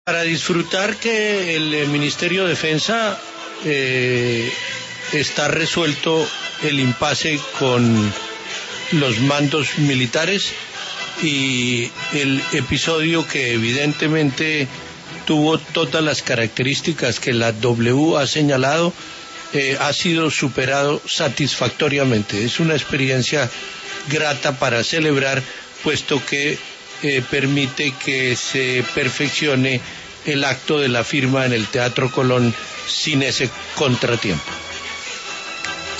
Para disfrutar que el Ministerio de Defensa está resuelto el impasse con los mandos militares y el episodio que evidentemente tuvo todas las características que la W ha señalado, ha sido superado satisfactoriamente. Es una experiencia grata para celebrar, puesto que permite que se perfeccione el acto de la firma en el Teatro Colón sin ese contratiempo.